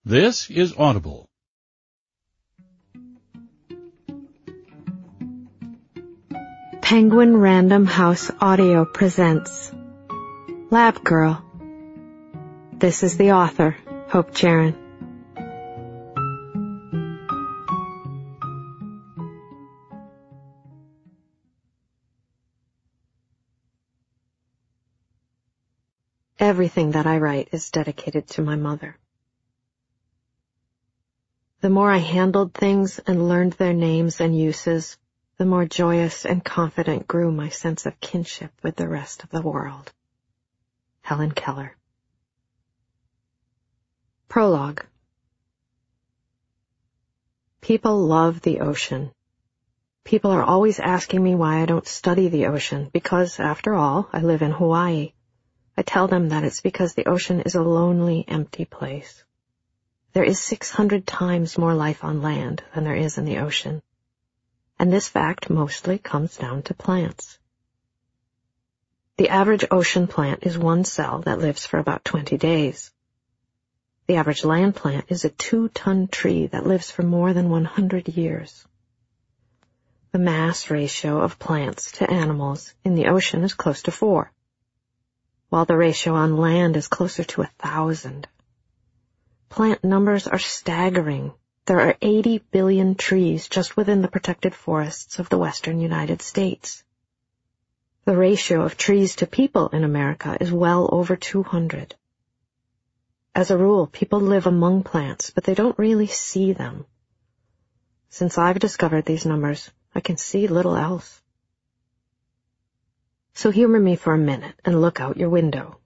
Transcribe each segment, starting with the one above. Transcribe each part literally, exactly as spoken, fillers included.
This is Audible. Penguin Random House Audio presents Lab Girl. This is the author, Hope Jaron. Everything that I write is dedicated to my mother. The more I handled things and learned their names and uses, the more joyous and confident grew my sense of kinship with the rest of the world. Helen Keller. Prologue. People love the ocean. People are always asking me why I don't study the ocean, because, after all, I live in Hawaii. I tell them that it's because the ocean is a lonely, empty place. There is six hundred times more life on land than there is in the ocean. And this fact mostly comes down to plants. The average ocean plant is one cell that lives for about twenty days. The average land plant is a two-ton tree that lives for more than one hundred years. The mass ratio of plants to animals in the ocean is close to four, while the ratio on land is closer to a thousand. Plant numbers are staggering. There are eighty billion trees just within the protected forests of the western United States. The ratio of trees to people in America is well over two hundred. As a rule, people live among plants, but they don't really see them. Since I've discovered these numbers, I can see little else. So humor me for a minute and look out your window.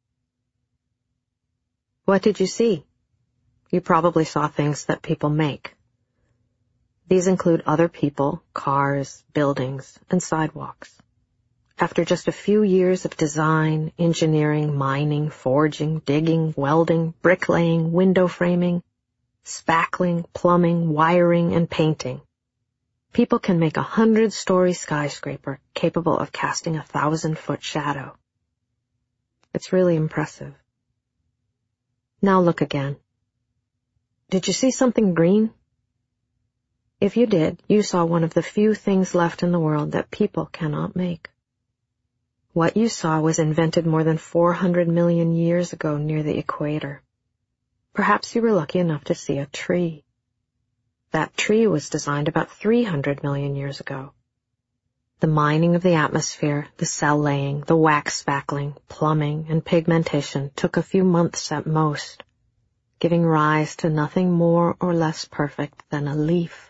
What did you see? You probably saw things that people make. These include other people, cars, buildings, and sidewalks. After just a few years of design, engineering, mining, forging, digging, welding, bricklaying, window framing, spackling, plumbing, wiring, and painting, people can make a hundred-story skyscraper capable of casting a thousand-foot shadow. It's really impressive. Now look again. Did you see something green? If you did, you saw one of the few things left in the world that people cannot make. What you saw was invented more than four hundred million years ago near the equator. Perhaps you were lucky enough to see a tree. That tree was designed about three hundred million years ago. The mining of the atmosphere, the cell laying, the wax spackling, plumbing, and pigmentation took a few months at most, giving rise to nothing more or less perfect than a leaf.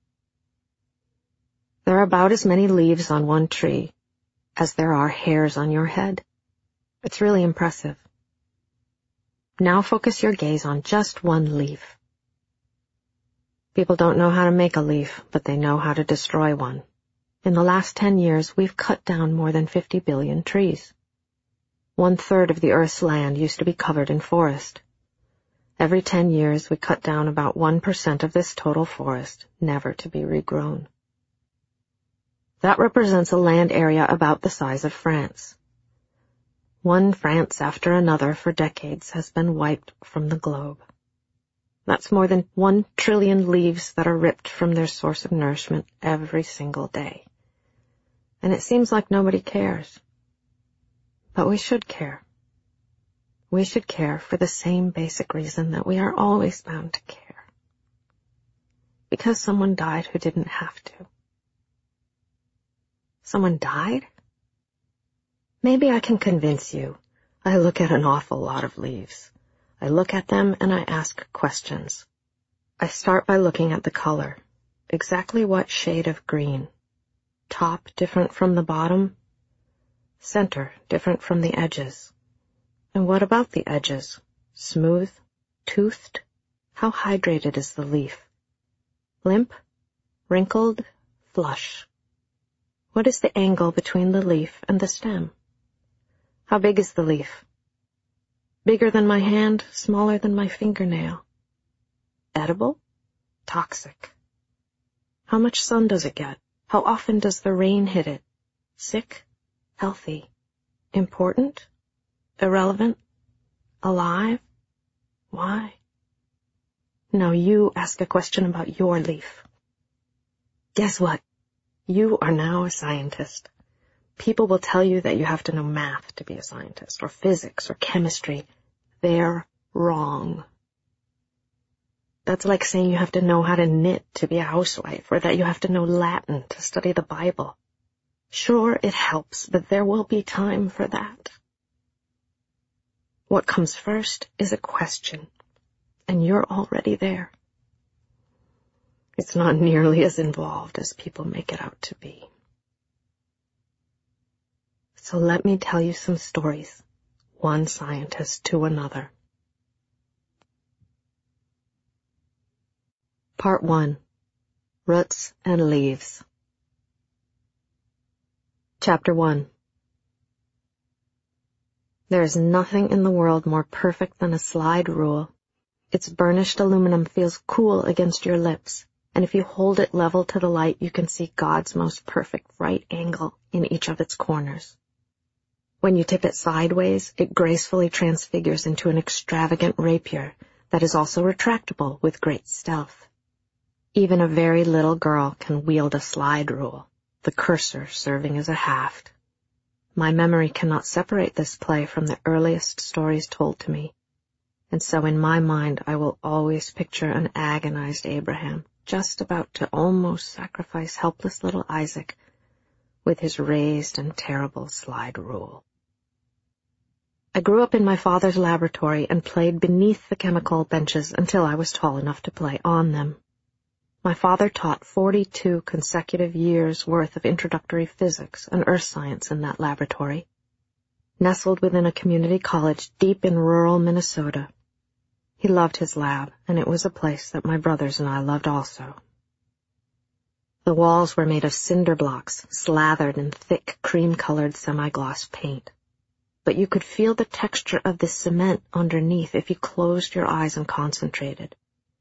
There are about as many leaves on one tree as there are hairs on your head. It's really impressive. Now focus your gaze on just one leaf. People don't know how to make a leaf, but they know how to destroy one. In the last ten years, we've cut down more than fifty billion trees. One-third of the Earth's land used to be covered in forest. Every ten years, we cut down about one percent of this total forest, never to be regrown. That represents a land area about the size of France. One France after another for decades has been wiped from the globe. That's more than one trillion leaves that are ripped from their source of nourishment every single day. And it seems like nobody cares. But we should care. We should care for the same basic reason that we are always bound to care. Because someone died who didn't have to. Someone died? Maybe I can convince you. I look at an awful lot of leaves. I look at them and I ask questions. I start by looking at the color. Exactly what shade of green? Top different from the bottom? Center different from the edges? And what about the edges? Smooth? Toothed? How hydrated is the leaf? Limp? Wrinkled? Flush? What is the angle between the leaf and the stem? How big is the leaf? Bigger than my hand, smaller than my fingernail. Edible? Toxic. How much sun does it get? How often does the rain hit it? Sick? Healthy? Important? Irrelevant? Alive? Why? Now you ask a question about your leaf. Guess what? You are now a scientist. People will tell you that you have to know math to be a scientist, or physics, or chemistry. They're wrong. That's like saying you have to know how to knit to be a housewife, or that you have to know Latin to study the Bible. Sure, it helps, but there will be time for that. What comes first is a question, and you're already there. It's not nearly as involved as people make it out to be. So let me tell you some stories, one scientist to another. Part one. Roots and Leaves. Chapter one. There is nothing in the world more perfect than a slide rule. Its burnished aluminum feels cool against your lips, and if you hold it level to the light, you can see God's most perfect right angle in each of its corners. When you tip it sideways, it gracefully transfigures into an extravagant rapier that is also retractable with great stealth. Even a very little girl can wield a slide rule, the cursor serving as a haft. My memory cannot separate this play from the earliest stories told to me, and so in my mind I will always picture an agonized Abraham just about to almost sacrifice helpless little Isaac with his raised and terrible slide rule. I grew up in my father's laboratory and played beneath the chemical benches until I was tall enough to play on them. My father taught forty-two consecutive years' worth of introductory physics and earth science in that laboratory, nestled within a community college deep in rural Minnesota. He loved his lab, and it was a place that my brothers and I loved also. The walls were made of cinder blocks, slathered in thick, cream-colored semi-gloss paint. But you could feel the texture of the cement underneath if you closed your eyes and concentrated.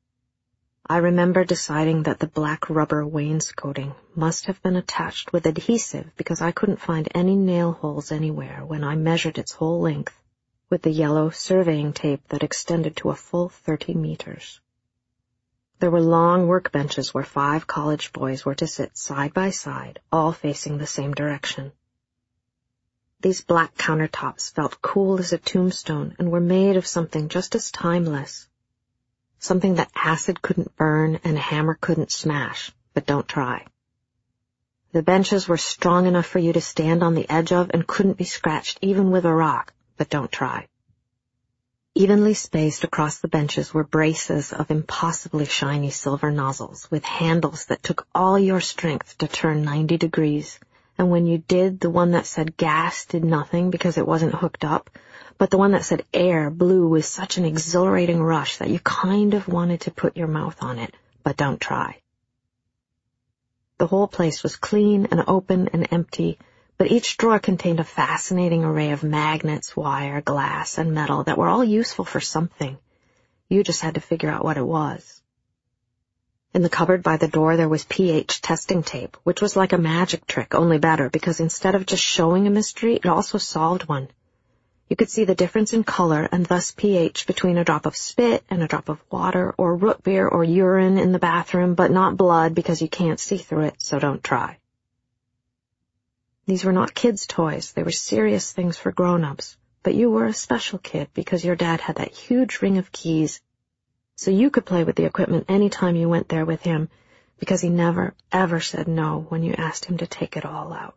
I remember deciding that the black rubber wainscoting must have been attached with adhesive because I couldn't find any nail holes anywhere when I measured its whole length with the yellow surveying tape that extended to a full thirty meters. There were long workbenches where five college boys were to sit side by side, all facing the same direction. These black countertops felt cool as a tombstone and were made of something just as timeless. Something that acid couldn't burn and a hammer couldn't smash, but don't try. The benches were strong enough for you to stand on the edge of and couldn't be scratched even with a rock, but don't try. Evenly spaced across the benches were braces of impossibly shiny silver nozzles with handles that took all your strength to turn ninety degrees, and when you did, the one that said gas did nothing because it wasn't hooked up, but the one that said air blew with such an exhilarating rush that you kind of wanted to put your mouth on it, but don't try. The whole place was clean and open and empty, but each drawer contained a fascinating array of magnets, wire, glass, and metal that were all useful for something. You just had to figure out what it was. In the cupboard by the door there was pH testing tape, which was like a magic trick, only better, because instead of just showing a mystery, it also solved one. You could see the difference in color and thus pH between a drop of spit and a drop of water or root beer or urine in the bathroom, but not blood because you can't see through it, so don't try. These were not kids' toys. They were serious things for grown-ups, but you were a special kid because your dad had that huge ring of keys, so you could play with the equipment any time you went there with him because he never, ever said no when you asked him to take it all out.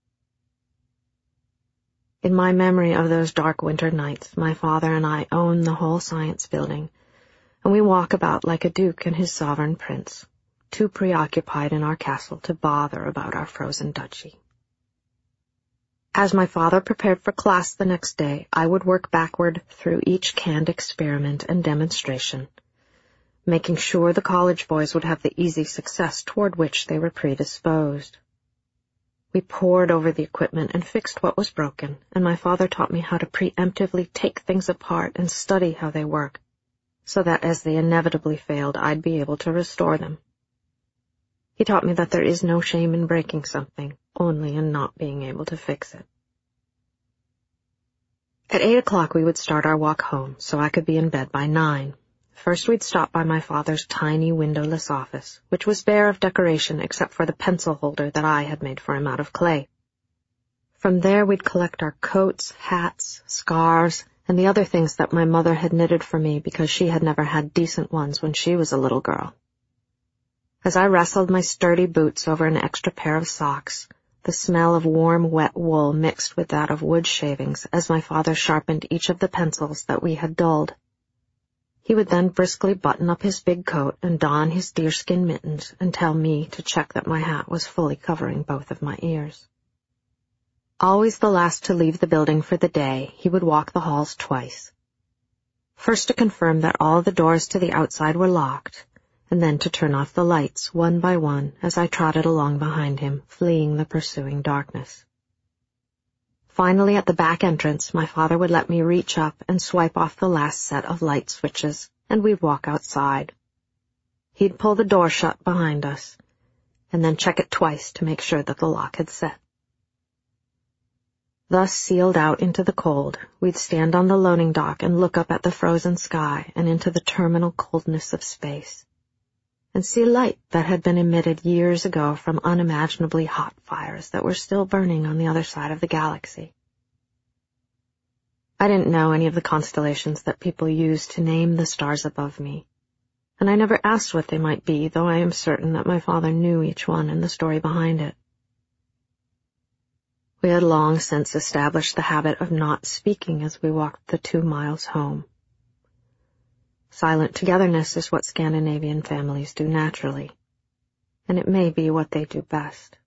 In my memory of those dark winter nights, my father and I own the whole science building, and we walk about like a duke and his sovereign prince, too preoccupied in our castle to bother about our frozen duchy. As my father prepared for class the next day, I would work backward through each canned experiment and demonstration, making sure the college boys would have the easy success toward which they were predisposed. We pored over the equipment and fixed what was broken, and my father taught me how to preemptively take things apart and study how they work, so that as they inevitably failed, I'd be able to restore them. He taught me that there is no shame in breaking something, only in not being able to fix it. At eight o'clock we would start our walk home, so I could be in bed by nine. First we'd stop by my father's tiny windowless office, which was bare of decoration except for the pencil holder that I had made for him out of clay. From there we'd collect our coats, hats, scarves, and the other things that my mother had knitted for me because she had never had decent ones when she was a little girl. As I wrestled my sturdy boots over an extra pair of socks, the smell of warm, wet wool mixed with that of wood shavings as my father sharpened each of the pencils that we had dulled. He would then briskly button up his big coat and don his deerskin mittens and tell me to check that my hat was fully covering both of my ears. Always the last to leave the building for the day, he would walk the halls twice. First to confirm that all the doors to the outside were locked, and then to turn off the lights one by one as I trotted along behind him, fleeing the pursuing darkness. Finally, at the back entrance, my father would let me reach up and swipe off the last set of light switches, and we'd walk outside. He'd pull the door shut behind us, and then check it twice to make sure that the lock had set. Thus sealed out into the cold, we'd stand on the loading dock and look up at the frozen sky and into the terminal coldness of space, and see light that had been emitted years ago from unimaginably hot fires that were still burning on the other side of the galaxy. I didn't know any of the constellations that people use to name the stars above me, and I never asked what they might be, though I am certain that my father knew each one and the story behind it. We had long since established the habit of not speaking as we walked the two miles home. Silent togetherness is what Scandinavian families do naturally, and it may be what they do best.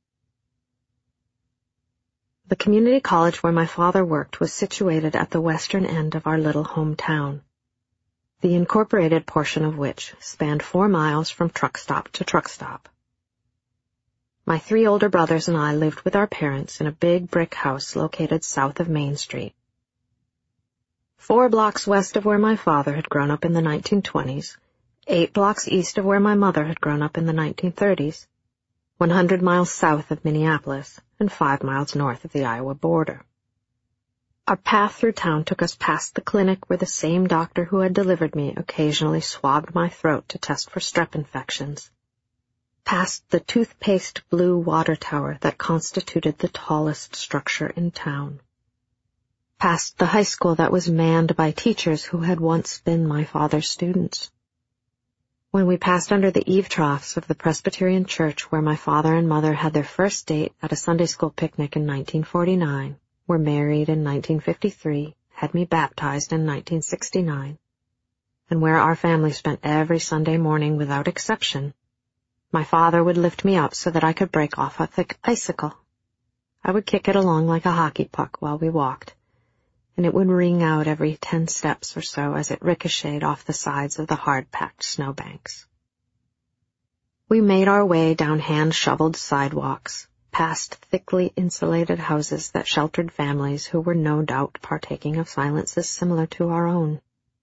The community college where my father worked was situated at the western end of our little hometown, the incorporated portion of which spanned four miles from truck stop to truck stop. My three older brothers and I lived with our parents in a big brick house located south of Main Street. Four blocks west of where my father had grown up in the nineteen twenties, eight blocks east of where my mother had grown up in the nineteen thirties, one hundred miles south of Minneapolis, and five miles north of the Iowa border. Our path through town took us past the clinic where the same doctor who had delivered me occasionally swabbed my throat to test for strep infections, past the toothpaste blue water tower that constituted the tallest structure in town, past the high school that was manned by teachers who had once been my father's students. When we passed under the eave troughs of the Presbyterian church where my father and mother had their first date at a Sunday school picnic in nineteen forty-nine, were married in nineteen fifty-three, had me baptized in nineteen sixty-nine, and where our family spent every Sunday morning without exception, my father would lift me up so that I could break off a thick icicle. I would kick it along like a hockey puck while we walked, and it would ring out every ten steps or so as it ricocheted off the sides of the hard-packed snowbanks. We made our way down hand-shoveled sidewalks, past thickly insulated houses that sheltered families who were no doubt partaking of silences similar to our own.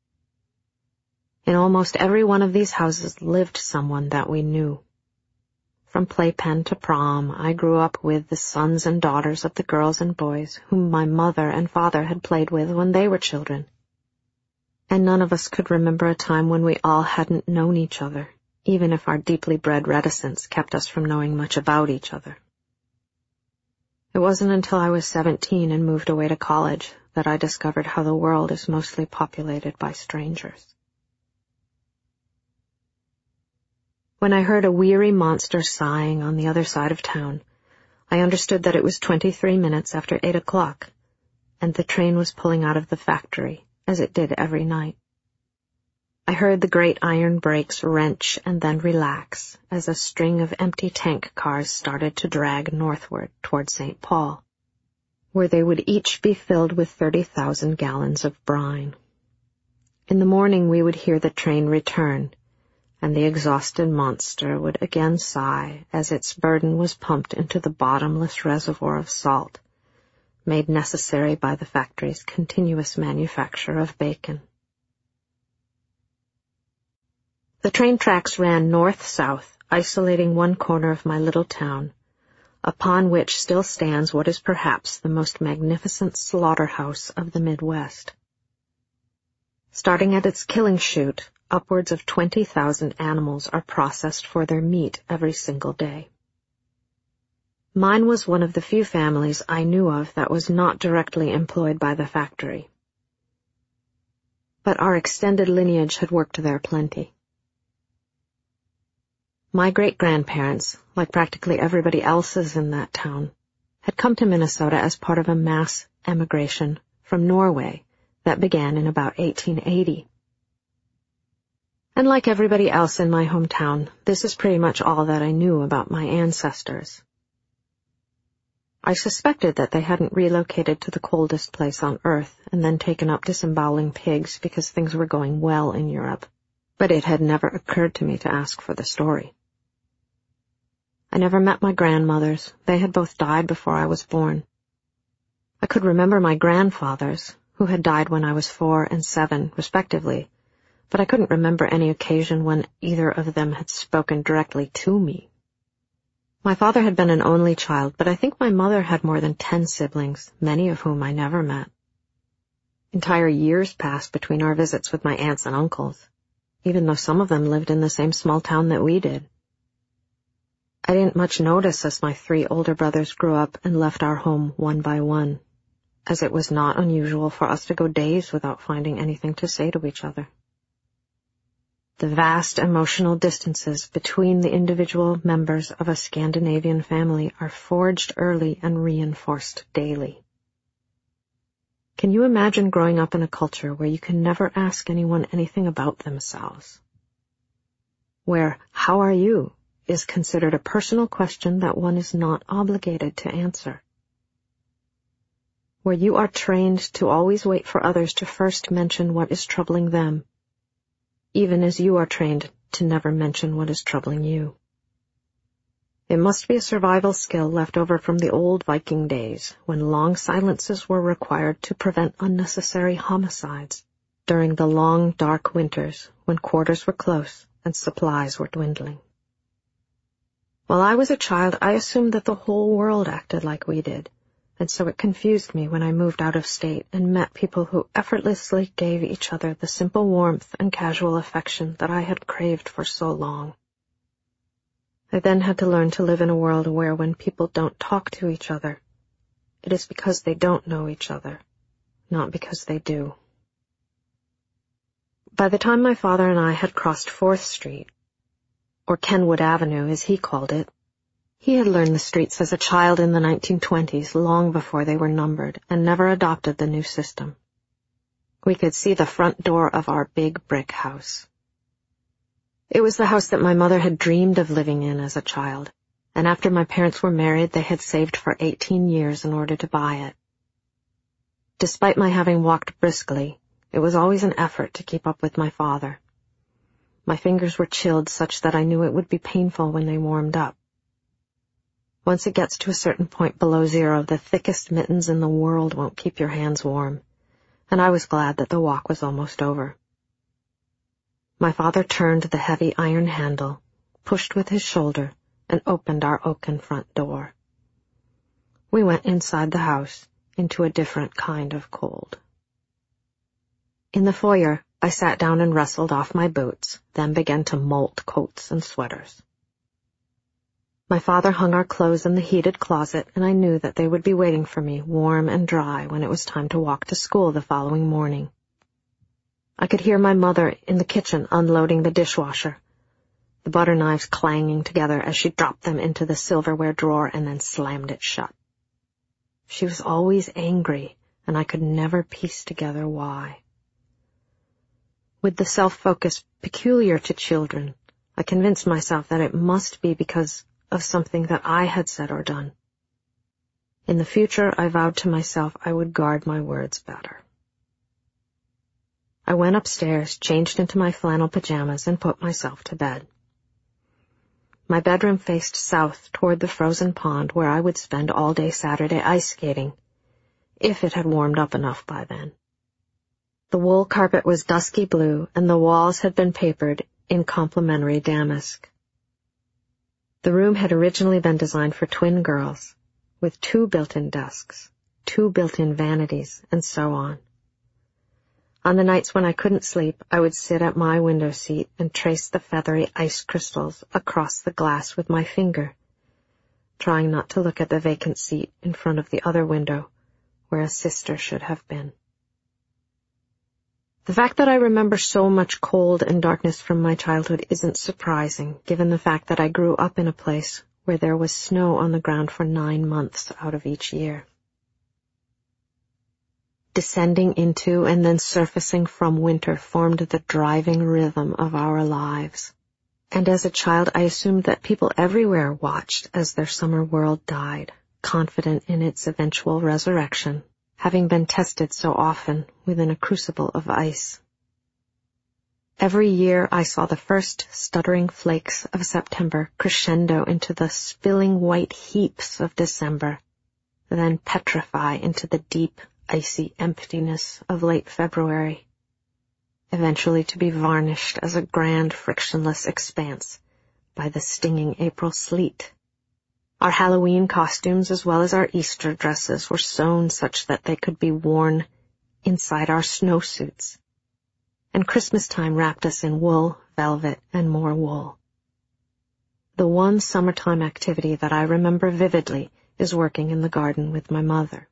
In almost every one of these houses lived someone that we knew. From playpen to prom, I grew up with the sons and daughters of the girls and boys whom my mother and father had played with when they were children. And none of us could remember a time when we all hadn't known each other, even if our deeply bred reticence kept us from knowing much about each other. It wasn't until I was seventeen and moved away to college that I discovered how the world is mostly populated by strangers. When I heard a weary monster sighing on the other side of town, I understood that it was twenty-three minutes after eight o'clock, and the train was pulling out of the factory, as it did every night. I heard the great iron brakes wrench and then relax as a string of empty tank cars started to drag northward toward Saint Paul, where they would each be filled with thirty thousand gallons of brine. In the morning we would hear the train return, and the exhausted monster would again sigh as its burden was pumped into the bottomless reservoir of salt, made necessary by the factory's continuous manufacture of bacon. The train tracks ran north-south, isolating one corner of my little town, upon which still stands what is perhaps the most magnificent slaughterhouse of the Midwest. Starting at its killing chute, upwards of twenty thousand animals are processed for their meat every single day. Mine was one of the few families I knew of that was not directly employed by the factory. But our extended lineage had worked there plenty. My great-grandparents, like practically everybody else's in that town, had come to Minnesota as part of a mass emigration from Norway that began in about eighteen eighty. And like everybody else in my hometown, this is pretty much all that I knew about my ancestors. I suspected that they hadn't relocated to the coldest place on earth and then taken up disemboweling pigs because things were going well in Europe, but it had never occurred to me to ask for the story. I never met my grandmothers. They had both died before I was born. I could remember my grandfathers, who had died when I was four and seven, respectively, but I couldn't remember any occasion when either of them had spoken directly to me. My father had been an only child, but I think my mother had more than ten siblings, many of whom I never met. Entire years passed between our visits with my aunts and uncles, even though some of them lived in the same small town that we did. I didn't much notice as my three older brothers grew up and left our home one by one, as it was not unusual for us to go days without finding anything to say to each other. The vast emotional distances between the individual members of a Scandinavian family are forged early and reinforced daily. Can you imagine growing up in a culture where you can never ask anyone anything about themselves? Where, "How are you?" is considered a personal question that one is not obligated to answer. Where you are trained to always wait for others to first mention what is troubling them, even as you are trained to never mention what is troubling you. It must be a survival skill left over from the old Viking days, when long silences were required to prevent unnecessary homicides during the long, dark winters when quarters were close and supplies were dwindling. While I was a child, I assumed that the whole world acted like we did, and so it confused me when I moved out of state and met people who effortlessly gave each other the simple warmth and casual affection that I had craved for so long. I then had to learn to live in a world where when people don't talk to each other, it is because they don't know each other, not because they do. By the time my father and I had crossed Fourth Street, or Kenwood Avenue as he called it, he had learned the streets as a child in the nineteen twenties, long before they were numbered, and never adopted the new system. We could see the front door of our big brick house. It was the house that my mother had dreamed of living in as a child, and after my parents were married, they had saved for eighteen years in order to buy it. Despite my having walked briskly, it was always an effort to keep up with my father. My fingers were chilled such that I knew it would be painful when they warmed up. Once it gets to a certain point below zero, the thickest mittens in the world won't keep your hands warm, and I was glad that the walk was almost over. My father turned the heavy iron handle, pushed with his shoulder, and opened our oaken front door. We went inside the house, into a different kind of cold. In the foyer, I sat down and wrestled off my boots, then began to molt coats and sweaters. My father hung our clothes in the heated closet, and I knew that they would be waiting for me, warm and dry, when it was time to walk to school the following morning. I could hear my mother in the kitchen unloading the dishwasher, the butter knives clanging together as she dropped them into the silverware drawer and then slammed it shut. She was always angry, and I could never piece together why. With the self-focus peculiar to children, I convinced myself that it must be because of something that I had said or done. In the future, I vowed to myself I would guard my words better. I went upstairs, changed into my flannel pajamas, and put myself to bed. My bedroom faced south toward the frozen pond where I would spend all day Saturday ice skating, if it had warmed up enough by then. The wool carpet was dusky blue, and the walls had been papered in complementary damask. The room had originally been designed for twin girls, with two built-in desks, two built-in vanities, and so on. On the nights when I couldn't sleep, I would sit at my window seat and trace the feathery ice crystals across the glass with my finger, trying not to look at the vacant seat in front of the other window, where a sister should have been. The fact that I remember so much cold and darkness from my childhood isn't surprising, given the fact that I grew up in a place where there was snow on the ground for nine months out of each year. Descending into and then surfacing from winter formed the driving rhythm of our lives. And as a child, I assumed that people everywhere watched as their summer world died, confident in its eventual resurrection, having been tested so often within a crucible of ice. Every year I saw the first stuttering flakes of September crescendo into the spilling white heaps of December, then petrify into the deep, icy emptiness of late February, eventually to be varnished as a grand frictionless expanse by the stinging April sleet. Our Halloween costumes as well as our Easter dresses were sewn such that they could be worn inside our snowsuits, and Christmas time wrapped us in wool, velvet, and more wool. The one summertime activity that I remember vividly is working in the garden with my mother.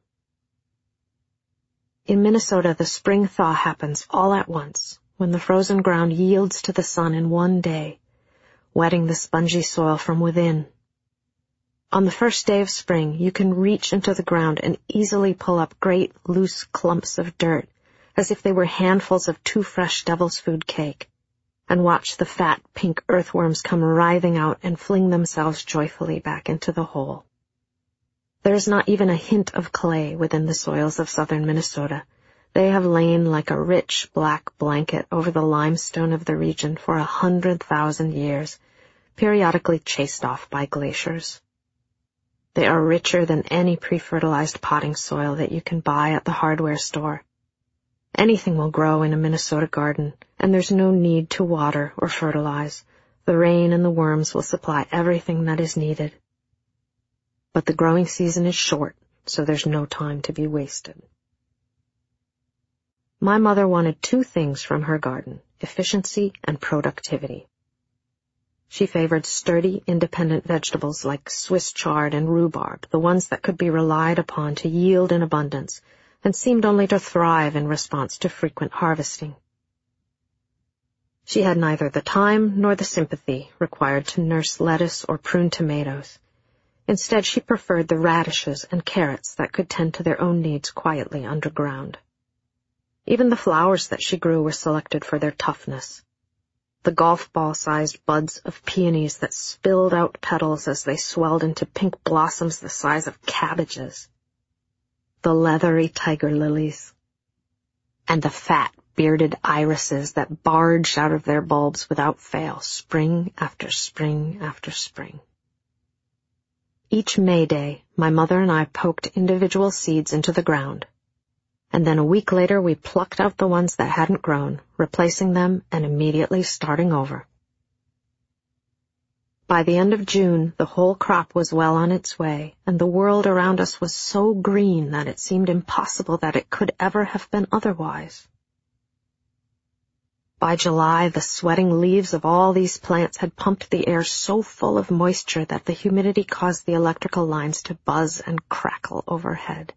In Minnesota, the spring thaw happens all at once, when the frozen ground yields to the sun in one day, wetting the spongy soil from within. On the first day of spring, you can reach into the ground and easily pull up great, loose clumps of dirt, as if they were handfuls of too fresh devil's food cake, and watch the fat, pink earthworms come writhing out and fling themselves joyfully back into the hole. There is not even a hint of clay within the soils of southern Minnesota. They have lain like a rich black blanket over the limestone of the region for a hundred thousand years, periodically chased off by glaciers. They are richer than any pre-fertilized potting soil that you can buy at the hardware store. Anything will grow in a Minnesota garden, and there's no need to water or fertilize. The rain and the worms will supply everything that is needed. But the growing season is short, so there's no time to be wasted. My mother wanted two things from her garden, efficiency and productivity. She favored sturdy, independent vegetables like Swiss chard and rhubarb, the ones that could be relied upon to yield in abundance, and seemed only to thrive in response to frequent harvesting. She had neither the time nor the sympathy required to nurse lettuce or prune tomatoes. Instead, she preferred the radishes and carrots that could tend to their own needs quietly underground. Even the flowers that she grew were selected for their toughness. The golf ball-sized buds of peonies that spilled out petals as they swelled into pink blossoms the size of cabbages. The leathery tiger lilies. And the fat, bearded irises that barged out of their bulbs without fail, spring after spring after spring. Each May Day, my mother and I poked individual seeds into the ground, and then a week later we plucked out the ones that hadn't grown, replacing them and immediately starting over. By the end of June, the whole crop was well on its way, and the world around us was so green that it seemed impossible that it could ever have been otherwise. By July, the sweating leaves of all these plants had pumped the air so full of moisture that the humidity caused the electrical lines to buzz and crackle overhead.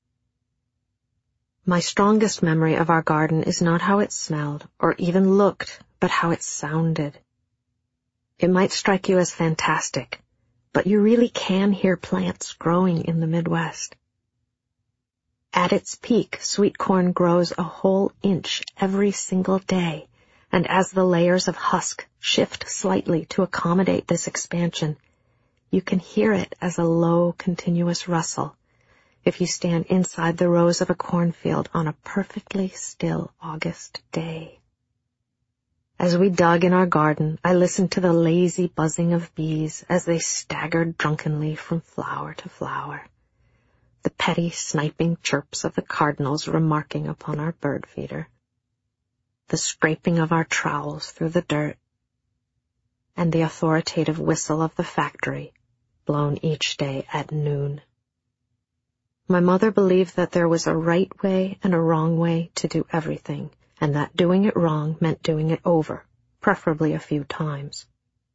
My strongest memory of our garden is not how it smelled or even looked, but how it sounded. It might strike you as fantastic, but you really can hear plants growing in the Midwest. At its peak, sweet corn grows a whole inch every single day, and as the layers of husk shift slightly to accommodate this expansion, you can hear it as a low, continuous rustle if you stand inside the rows of a cornfield on a perfectly still August day. As we dug in our garden, I listened to the lazy buzzing of bees as they staggered drunkenly from flower to flower, the petty sniping chirps of the cardinals remarking upon our bird feeder, the scraping of our trowels through the dirt, and the authoritative whistle of the factory, blown each day at noon. My mother believed that there was a right way and a wrong way to do everything, and that doing it wrong meant doing it over, preferably a few times.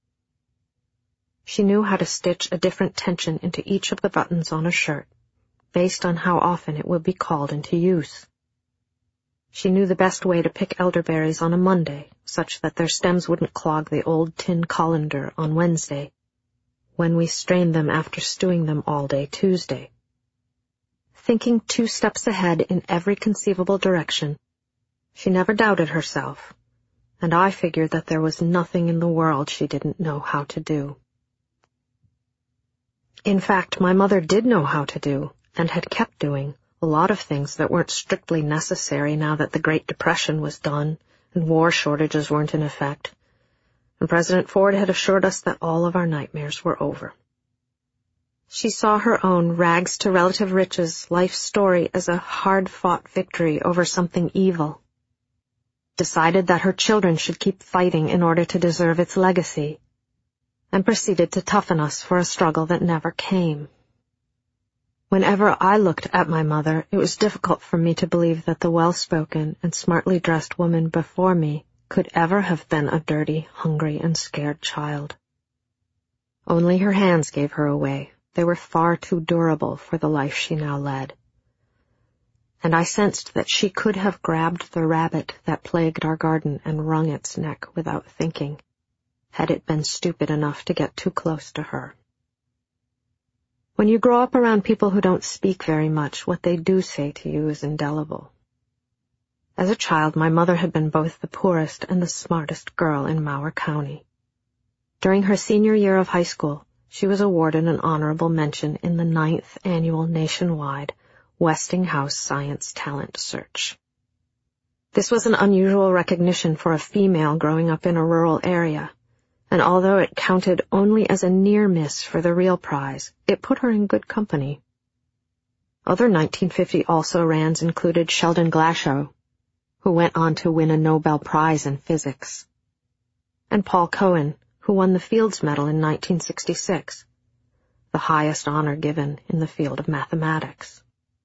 She knew how to stitch a different tension into each of the buttons on a shirt, based on how often it would be called into use. She knew the best way to pick elderberries on a Monday, such that their stems wouldn't clog the old tin colander on Wednesday, when we strained them after stewing them all day Tuesday. Thinking two steps ahead in every conceivable direction, she never doubted herself, and I figured that there was nothing in the world she didn't know how to do. In fact, my mother did know how to do, and had kept doing, a lot of things that weren't strictly necessary now that the Great Depression was done and war shortages weren't in effect, and President Ford had assured us that all of our nightmares were over. She saw her own rags-to-relative riches life story as a hard-fought victory over something evil, decided that her children should keep fighting in order to deserve its legacy, and proceeded to toughen us for a struggle that never came. Whenever I looked at my mother, it was difficult for me to believe that the well-spoken and smartly dressed woman before me could ever have been a dirty, hungry, and scared child. Only her hands gave her away. They were far too durable for the life she now led. And I sensed that she could have grabbed the rabbit that plagued our garden and wrung its neck without thinking, had it been stupid enough to get too close to her. When you grow up around people who don't speak very much, what they do say to you is indelible. As a child, my mother had been both the poorest and the smartest girl in Mower County. During her senior year of high school, she was awarded an honorable mention in the ninth annual nationwide Westinghouse Science Talent Search. This was an unusual recognition for a female growing up in a rural area, and although it counted only as a near miss for the real prize, it put her in good company. Other nineteen fifty also-rans included Sheldon Glashow, who went on to win a Nobel Prize in physics, and Paul Cohen, who won the Fields Medal in nineteen sixty-six, the highest honor given in the field of mathematics.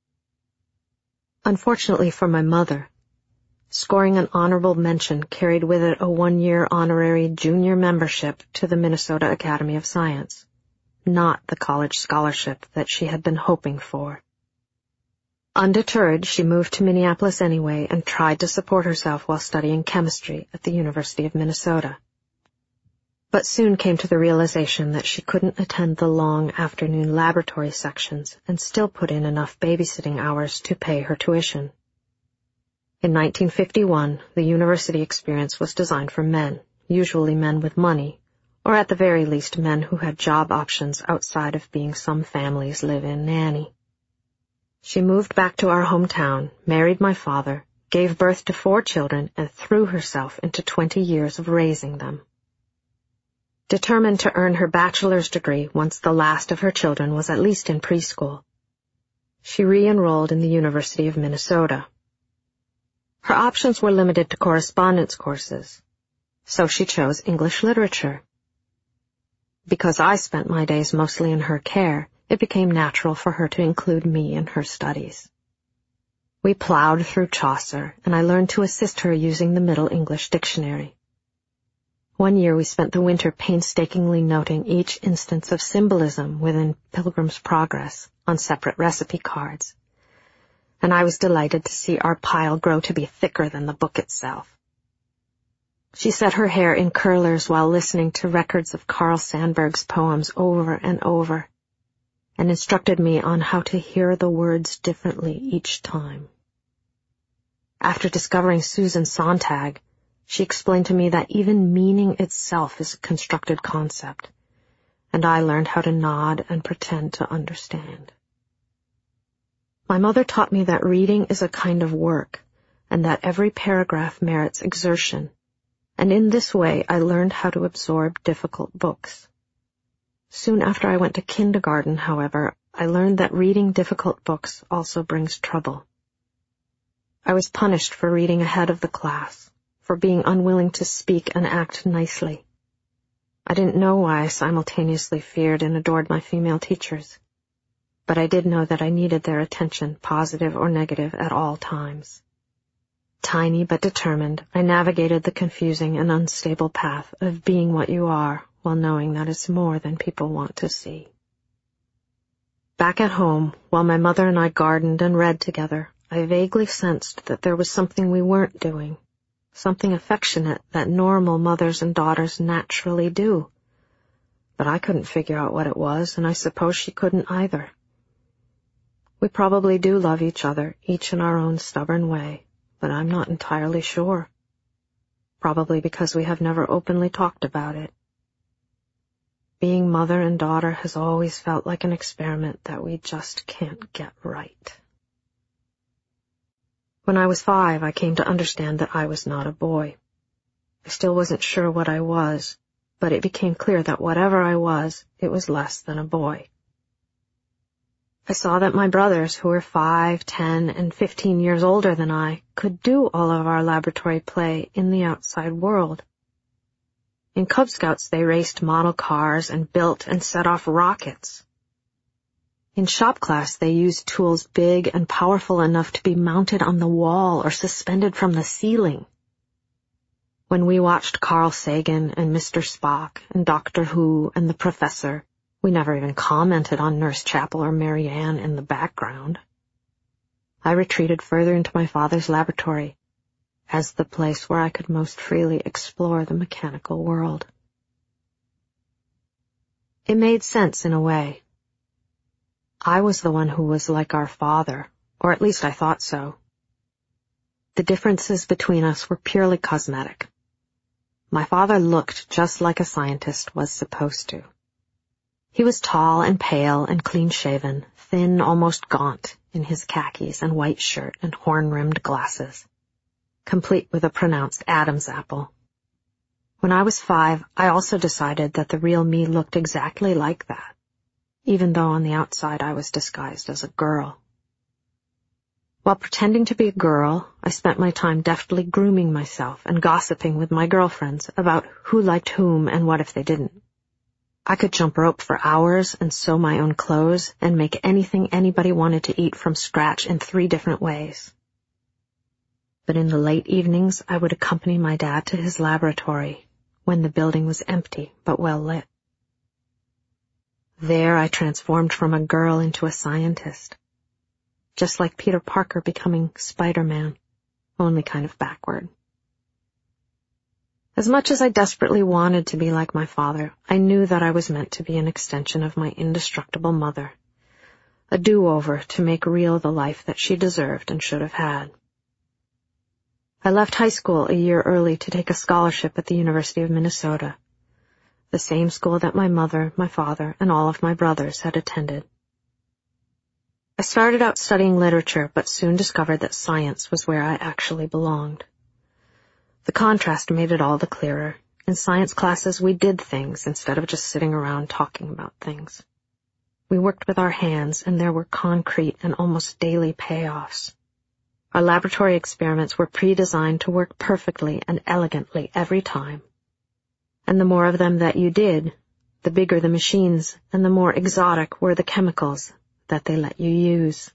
Unfortunately for my mother, scoring an honorable mention carried with it a one-year honorary junior membership to the Minnesota Academy of Science, not the college scholarship that she had been hoping for. Undeterred, she moved to Minneapolis anyway and tried to support herself while studying chemistry at the University of Minnesota. But soon came to the realization that she couldn't attend the long afternoon laboratory sections and still put in enough babysitting hours to pay her tuition. In nineteen fifty-one, the university experience was designed for men, usually men with money, or at the very least men who had job options outside of being some family's live-in nanny. She moved back to our hometown, married my father, gave birth to four children, and threw herself into twenty years of raising them. Determined to earn her bachelor's degree once the last of her children was at least in preschool, she re-enrolled in the University of Minnesota. Her options were limited to correspondence courses, so she chose English literature. Because I spent my days mostly in her care, it became natural for her to include me in her studies. We plowed through Chaucer, and I learned to assist her using the Middle English Dictionary. One year we spent the winter painstakingly noting each instance of symbolism within Pilgrim's Progress on separate recipe cards, and I was delighted to see our pile grow to be thicker than the book itself. She set her hair in curlers while listening to records of Carl Sandburg's poems over and over, and instructed me on how to hear the words differently each time. After discovering Susan Sontag, she explained to me that even meaning itself is a constructed concept, and I learned how to nod and pretend to understand. My mother taught me that reading is a kind of work, and that every paragraph merits exertion, and in this way I learned how to absorb difficult books. Soon after I went to kindergarten, however, I learned that reading difficult books also brings trouble. I was punished for reading ahead of the class, for being unwilling to speak and act nicely. I didn't know why I simultaneously feared and adored my female teachers, but I did know that I needed their attention, positive or negative, at all times. Tiny but determined, I navigated the confusing and unstable path of being what you are while knowing that it's more than people want to see. Back at home, while my mother and I gardened and read together, I vaguely sensed that there was something we weren't doing, something affectionate that normal mothers and daughters naturally do. But I couldn't figure out what it was, and I suppose she couldn't either. We probably do love each other, each in our own stubborn way, but I'm not entirely sure. Probably because we have never openly talked about it. Being mother and daughter has always felt like an experiment that we just can't get right. When I was five, I came to understand that I was not a boy. I still wasn't sure what I was, but it became clear that whatever I was, it was less than a boy. I saw that my brothers, who were five, ten, and fifteen years older than I, could do all of our laboratory play in the outside world. In Cub Scouts, they raced model cars and built and set off rockets. In shop class, they used tools big and powerful enough to be mounted on the wall or suspended from the ceiling. When we watched Carl Sagan and Mister Spock and Doctor Who and the Professor, we never even commented on Nurse Chapel or Mary Ann in the background. I retreated further into my father's laboratory as the place where I could most freely explore the mechanical world. It made sense in a way. I was the one who was like our father, or at least I thought so. The differences between us were purely cosmetic. My father looked just like a scientist was supposed to. He was tall and pale and clean-shaven, thin, almost gaunt, in his khakis and white shirt and horn-rimmed glasses, complete with a pronounced Adam's apple. When I was five, I also decided that the real me looked exactly like that, even though on the outside I was disguised as a girl. While pretending to be a girl, I spent my time deftly grooming myself and gossiping with my girlfriends about who liked whom and what if they didn't. I could jump rope for hours and sew my own clothes and make anything anybody wanted to eat from scratch in three different ways. But in the late evenings, I would accompany my dad to his laboratory when the building was empty but well lit. There I transformed from a girl into a scientist, just like Peter Parker becoming Spider-Man, only kind of backward. As much as I desperately wanted to be like my father, I knew that I was meant to be an extension of my indestructible mother, a do-over to make real the life that she deserved and should have had. I left high school a year early to take a scholarship at the University of Minnesota, the same school that my mother, my father, and all of my brothers had attended. I started out studying literature, but soon discovered that science was where I actually belonged. The contrast made it all the clearer. In science classes, we did things instead of just sitting around talking about things. We worked with our hands, and there were concrete and almost daily payoffs. Our laboratory experiments were pre-designed to work perfectly and elegantly every time. And the more of them that you did, the bigger the machines and the more exotic were the chemicals that they let you use.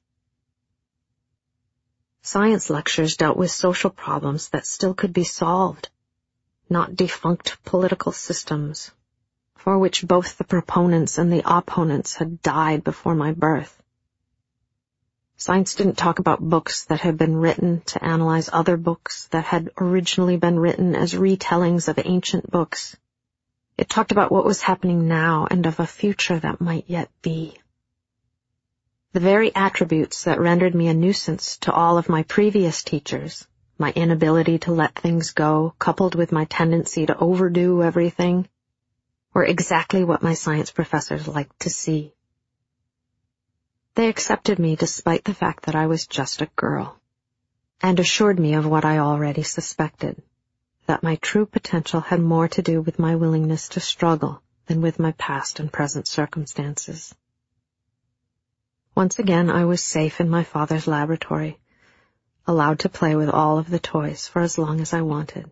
Science lectures dealt with social problems that still could be solved, not defunct political systems, for which both the proponents and the opponents had died before my birth. Science didn't talk about books that had been written to analyze other books that had originally been written as retellings of ancient books. It talked about what was happening now and of a future that might yet be. The very attributes that rendered me a nuisance to all of my previous teachers, my inability to let things go, coupled with my tendency to overdo everything, were exactly what my science professors liked to see. They accepted me despite the fact that I was just a girl, and assured me of what I already suspected, that my true potential had more to do with my willingness to struggle than with my past and present circumstances. Once again, I was safe in my father's laboratory, allowed to play with all of the toys for as long as I wanted.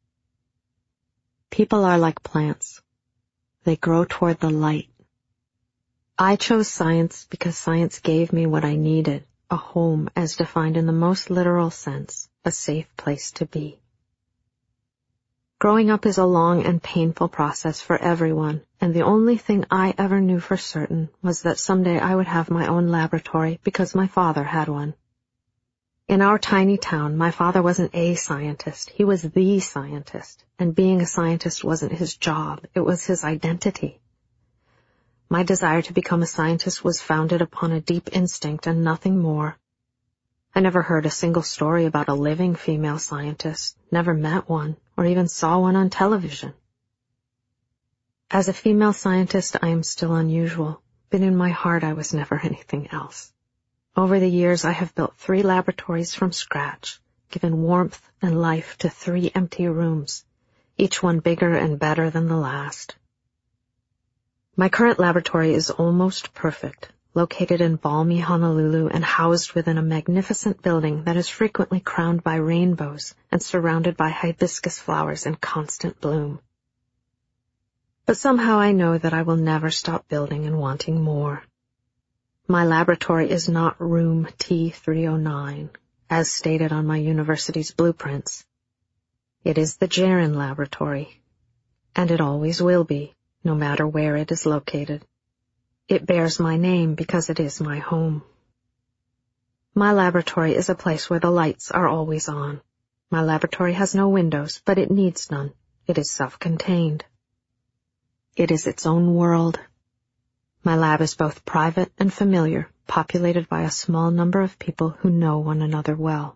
People are like plants. They grow toward the light. I chose science because science gave me what I needed, a home as defined in the most literal sense, a safe place to be. Growing up is a long and painful process for everyone, and the only thing I ever knew for certain was that someday I would have my own laboratory because my father had one. In our tiny town, my father wasn't a scientist, he was the scientist, and being a scientist wasn't his job, it was his identity. My desire to become a scientist was founded upon a deep instinct and nothing more. I never heard a single story about a living female scientist, never met one, or even saw one on television. As a female scientist, I am still unusual, but in my heart I was never anything else. Over the years, I have built three laboratories from scratch, given warmth and life to three empty rooms, each one bigger and better than the last. My current laboratory is almost perfect, located in balmy Honolulu and housed within a magnificent building that is frequently crowned by rainbows and surrounded by hibiscus flowers in constant bloom. But somehow I know that I will never stop building and wanting more. My laboratory is not room T three oh nine, as stated on my university's blueprints. It is the Jaron Laboratory, and it always will be, no matter where it is located. It bears my name because it is my home. My laboratory is a place where the lights are always on. My laboratory has no windows, but it needs none. It is self-contained. It is its own world. My lab is both private and familiar, populated by a small number of people who know one another well.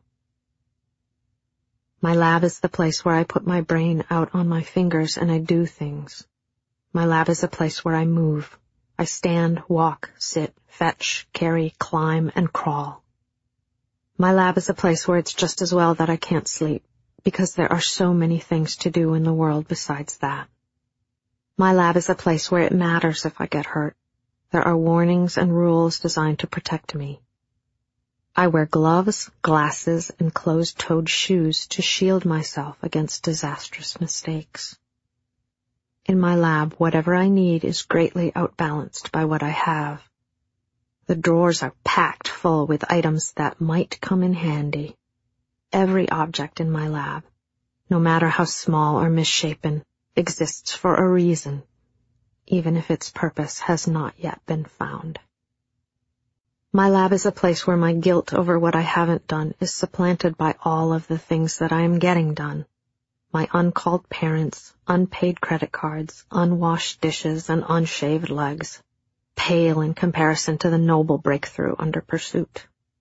My lab is the place where I put my brain out on my fingers and I do things. My lab is a place where I move. I stand, walk, sit, fetch, carry, climb, and crawl. My lab is a place where it's just as well that I can't sleep, because there are so many things to do in the world besides that. My lab is a place where it matters if I get hurt. There are warnings and rules designed to protect me. I wear gloves, glasses, and closed-toed shoes to shield myself against disastrous mistakes. In my lab, whatever I need is greatly outbalanced by what I have. The drawers are packed full with items that might come in handy. Every object in my lab, no matter how small or misshapen, exists for a reason, even if its purpose has not yet been found. My lab is a place where my guilt over what I haven't done is supplanted by all of the things that I am getting done. My uncalled parents, unpaid credit cards, unwashed dishes, and unshaved legs, pale in comparison to the noble breakthrough under pursuit.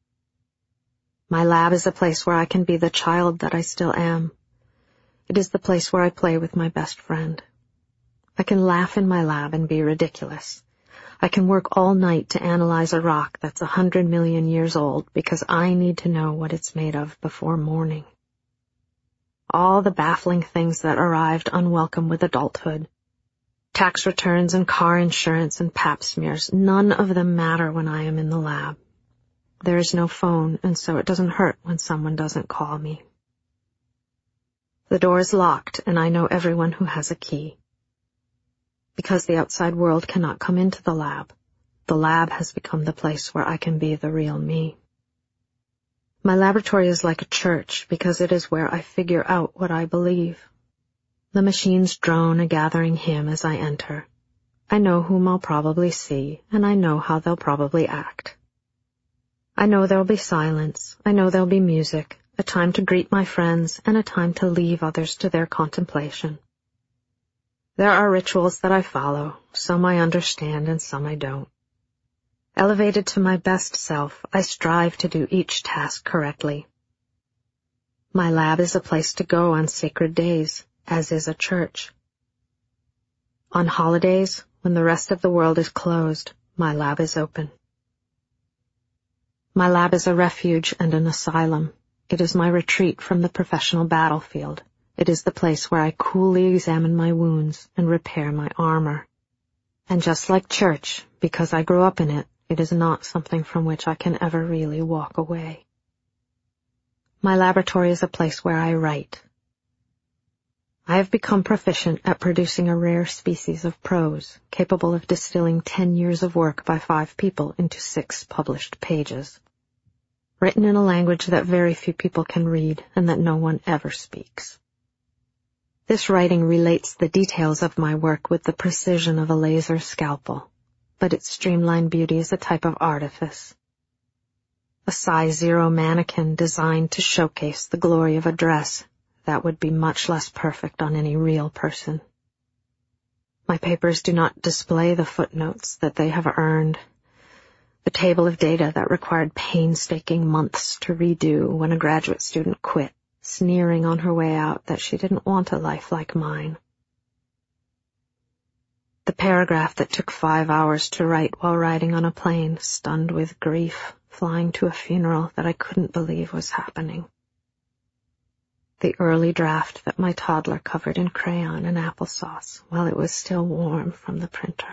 My lab is a place where I can be the child that I still am. It is the place where I play with my best friend. I can laugh in my lab and be ridiculous. I can work all night to analyze a rock that's a hundred million years old because I need to know what it's made of before morning. All the baffling things that arrived unwelcome with adulthood. Tax returns and car insurance and pap smears, none of them matter when I am in the lab. There is no phone, and so it doesn't hurt when someone doesn't call me. The door is locked, and I know everyone who has a key. Because the outside world cannot come into the lab, the lab has become the place where I can be the real me. My laboratory is like a church because it is where I figure out what I believe. The machines drone a gathering hymn as I enter. I know whom I'll probably see, and I know how they'll probably act. I know there'll be silence, I know there'll be music, a time to greet my friends, and a time to leave others to their contemplation. There are rituals that I follow, some I understand and some I don't. Elevated to my best self, I strive to do each task correctly. My lab is a place to go on sacred days, as is a church. On holidays, when the rest of the world is closed, my lab is open. My lab is a refuge and an asylum. It is my retreat from the professional battlefield. It is the place where I coolly examine my wounds and repair my armor. And just like church, because I grew up in it, it is not something from which I can ever really walk away. My laboratory is a place where I write. I have become proficient at producing a rare species of prose, capable of distilling ten years of work by five people into six published pages. written in a language that very few people can read and that no one ever speaks. This writing relates the details of my work with the precision of a laser scalpel, but its streamlined beauty is a type of artifice. A size zero mannequin designed to showcase the glory of a dress that would be much less perfect on any real person. My papers do not display the footnotes that they have earned, the table of data that required painstaking months to redo when a graduate student quit, sneering on her way out that she didn't want a life like mine. The paragraph that took five hours to write while riding on a plane, stunned with grief, flying to a funeral that I couldn't believe was happening. The early draft that my toddler covered in crayon and applesauce while it was still warm from the printer.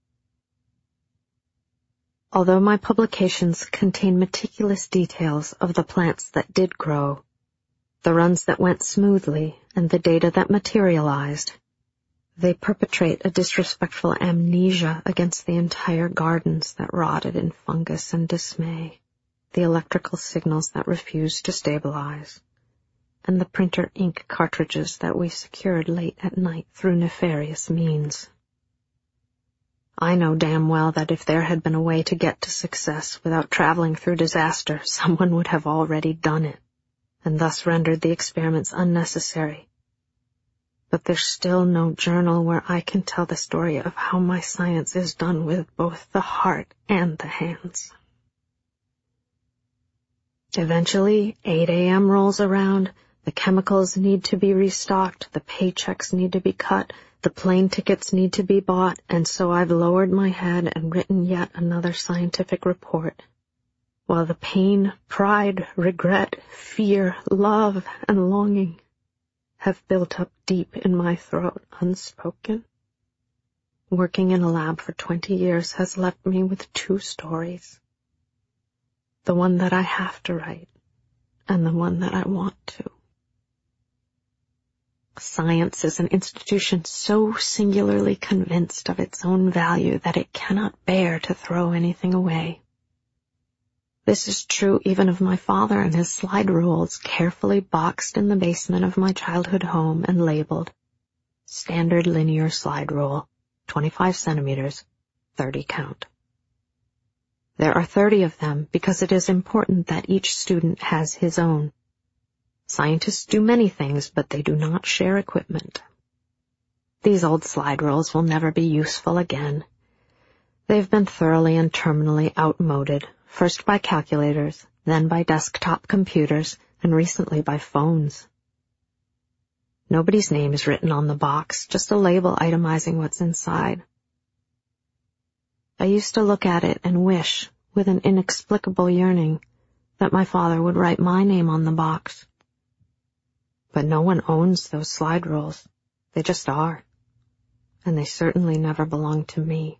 Although my publications contain meticulous details of the plants that did grow, the runs that went smoothly, and the data that materialized, they perpetrate a disrespectful amnesia against the entire gardens that rotted in fungus and dismay, the electrical signals that refused to stabilize, and the printer ink cartridges that we secured late at night through nefarious means. I know damn well that if there had been a way to get to success without traveling through disaster, someone would have already done it, and thus rendered the experiments unnecessary. But there's still no journal where I can tell the story of how my science is done with both the heart and the hands. Eventually, eight a.m. rolls around, the chemicals need to be restocked, the paychecks need to be cut, the plane tickets need to be bought, and so I've lowered my head and written yet another scientific report, while the pain, pride, regret, fear, love, and longing have built up deep in my throat unspoken. Working in a lab for twenty years has left me with two stories. The one that I have to write, and the one that I want to. Science is an institution so singularly convinced of its own value that it cannot bear to throw anything away. This is true even of my father and his slide rules, carefully boxed in the basement of my childhood home and labeled Standard Linear Slide Rule, twenty-five centimeters, thirty count. There are thirty of them because it is important that each student has his own. Scientists do many things, but they do not share equipment. These old slide rules will never be useful again. They've been thoroughly and terminally outmoded, first by calculators, then by desktop computers, and recently by phones. Nobody's name is written on the box, just a label itemizing what's inside. I used to look at it and wish, with an inexplicable yearning, that my father would write my name on the box. But no one owns those slide rules. They just are. And they certainly never belonged to me.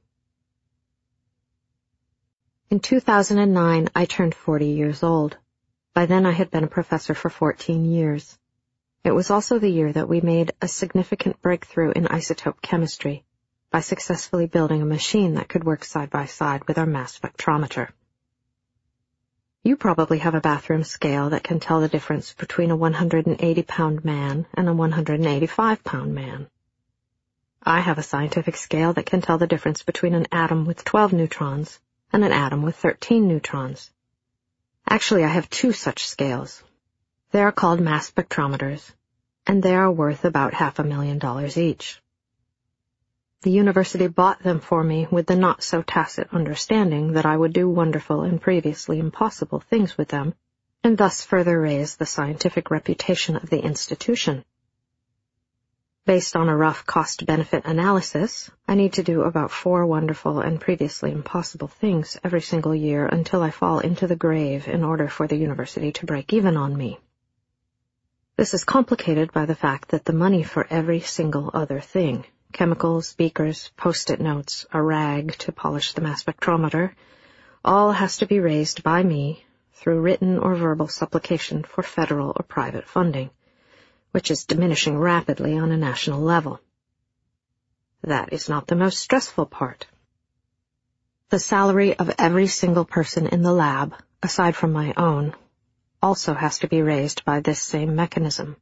In two thousand nine, I turned forty years old. By then I had been a professor for fourteen years. It was also the year that we made a significant breakthrough in isotope chemistry by successfully building a machine that could work side by side with our mass spectrometer. You probably have a bathroom scale that can tell the difference between a one hundred eighty pound man and a one hundred eighty-five pound man. I have a scientific scale that can tell the difference between an atom with twelve neutrons and an atom with thirteen neutrons. Actually, I have two such scales. They are called mass spectrometers, and they are worth about half a million dollars each. The university bought them for me with the not-so-tacit understanding that I would do wonderful and previously impossible things with them, and thus further raise the scientific reputation of the institution. Based on a rough cost-benefit analysis, I need to do about four wonderful and previously impossible things every single year until I fall into the grave in order for the university to break even on me. This is complicated by the fact that the money for every single other thing, chemicals, beakers, post-it notes, a rag to polish the mass spectrometer, all has to be raised by me through written or verbal supplication for federal or private funding, which is diminishing rapidly on a national level. That is not the most stressful part. The salary of every single person in the lab, aside from my own, also has to be raised by this same mechanism.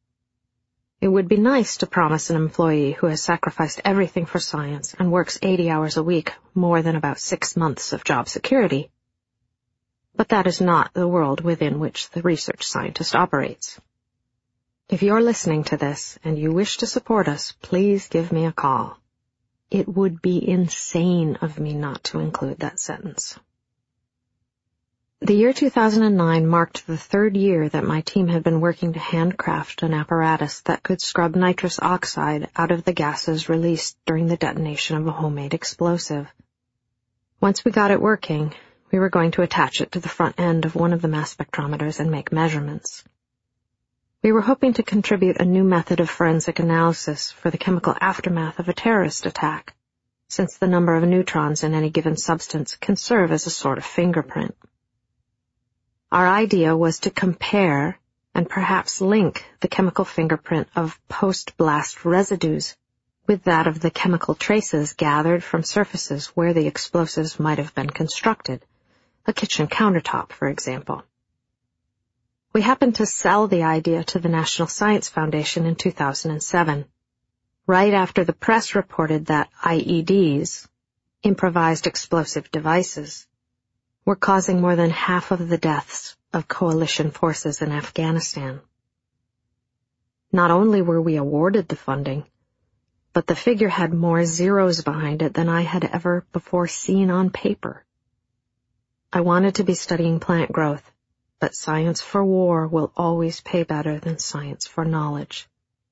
It would be nice to promise an employee who has sacrificed everything for science and works eighty hours a week more than about six months of job security, but that is not the world within which the research scientist operates. If you're listening to this and you wish to support us, please give me a call. It would be insane of me not to include that sentence. The year two thousand nine marked the third year that my team had been working to handcraft an apparatus that could scrub nitrous oxide out of the gases released during the detonation of a homemade explosive. Once we got it working, we were going to attach it to the front end of one of the mass spectrometers and make measurements. We were hoping to contribute a new method of forensic analysis for the chemical aftermath of a terrorist attack, since the number of neutrons in any given substance can serve as a sort of fingerprint. Our idea was to compare and perhaps link the chemical fingerprint of post-blast residues with that of the chemical traces gathered from surfaces where the explosives might have been constructed, a kitchen countertop, for example. We happened to sell the idea to the National Science Foundation in two thousand seven, right after the press reported that I E Ds, improvised explosive devices, were causing more than half of the deaths of coalition forces in Afghanistan. Not only were we awarded the funding, but the figure had more zeros behind it than I had ever before seen on paper. I wanted to be studying plant growth, but science for war will always pay better than science for knowledge.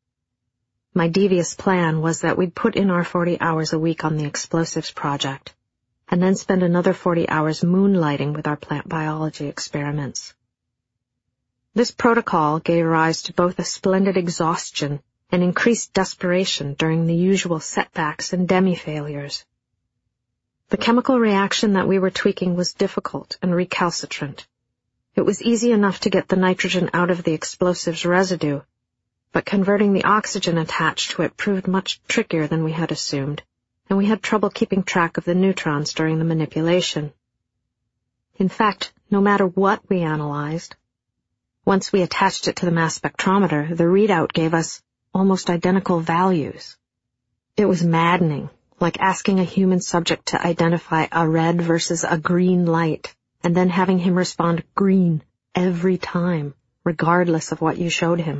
My devious plan was that we'd put in our forty hours a week on the explosives project, and then spend another forty hours moonlighting with our plant biology experiments. This protocol gave rise to both a splendid exhaustion and increased desperation during the usual setbacks and demi-failures. The chemical reaction that we were tweaking was difficult and recalcitrant. It was easy enough to get the nitrogen out of the explosives residue, but converting the oxygen attached to it proved much trickier than we had assumed, and we had trouble keeping track of the neutrons during the manipulation. In fact, no matter what we analyzed, once we attached it to the mass spectrometer, the readout gave us almost identical values. It was maddening, like asking a human subject to identify a red versus a green light, and then having him respond green every time, regardless of what you showed him.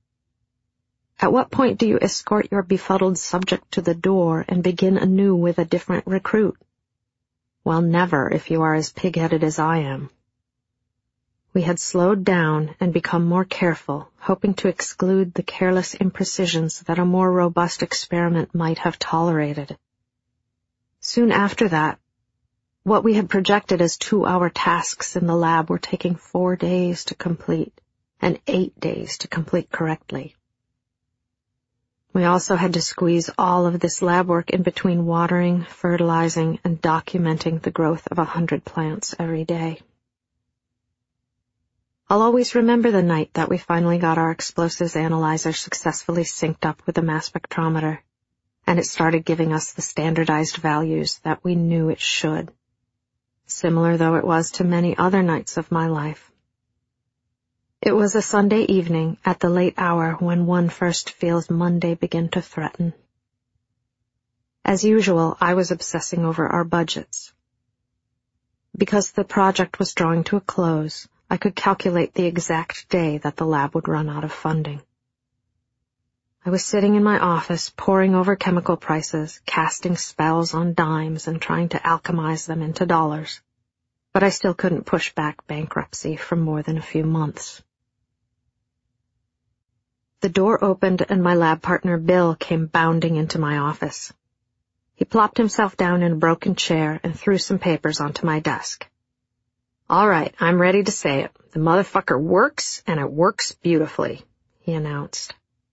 At what point do you escort your befuddled subject to the door and begin anew with a different recruit? Well, never, if you are as pig-headed as I am. We had slowed down and become more careful, hoping to exclude the careless imprecisions that a more robust experiment might have tolerated. Soon after that, what we had projected as two-hour tasks in the lab were taking four days to complete, and eight days to complete correctly. We also had to squeeze all of this lab work in between watering, fertilizing, and documenting the growth of a hundred plants every day. I'll always remember the night that we finally got our explosives analyzer successfully synced up with the mass spectrometer, and it started giving us the standardized values that we knew it should, similar though it was to many other nights of my life. It was a Sunday evening at the late hour when one first feels Monday begin to threaten. As usual, I was obsessing over our budgets. Because the project was drawing to a close, I could calculate the exact day that the lab would run out of funding. I was sitting in my office, poring over chemical prices, casting spells on dimes and trying to alchemize them into dollars. But I still couldn't push back bankruptcy for more than a few months. The door opened and my lab partner Bill came bounding into my office. He plopped himself down in a broken chair and threw some papers onto my desk. "All right, I'm ready to say it. The motherfucker works, and it works beautifully," he announced.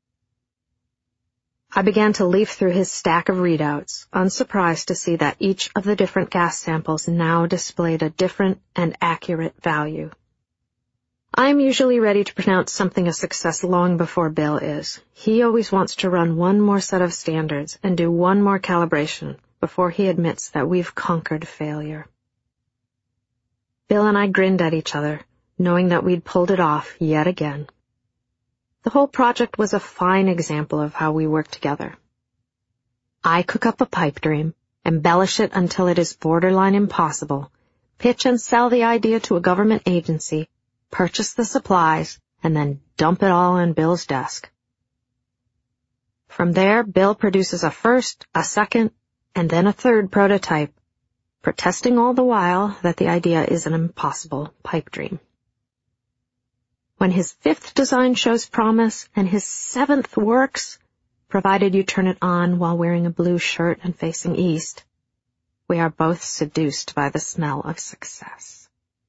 I began to leaf through his stack of readouts, unsurprised to see that each of the different gas samples now displayed a different and accurate value. I am usually ready to pronounce something a success long before Bill is. He always wants to run one more set of standards and do one more calibration before he admits that we've conquered failure. Bill and I grinned at each other, knowing that we'd pulled it off yet again. The whole project was a fine example of how we work together. I cook up a pipe dream, embellish it until it is borderline impossible, pitch and sell the idea to a government agency, purchase the supplies, and then dump it all on Bill's desk. From there, Bill produces a first, a second, and then a third prototype, protesting all the while that the idea is an impossible pipe dream. When his fifth design shows promise and his seventh works, provided you turn it on while wearing a blue shirt and facing east, we are both seduced by the smell of success.